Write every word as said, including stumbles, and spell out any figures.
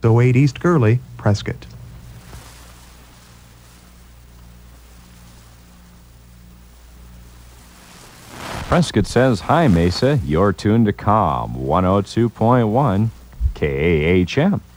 oh eight East Gurley, Prescott. Prescott says, "Hi, Mesa. You're tuned to Calm one oh two point one K A H M."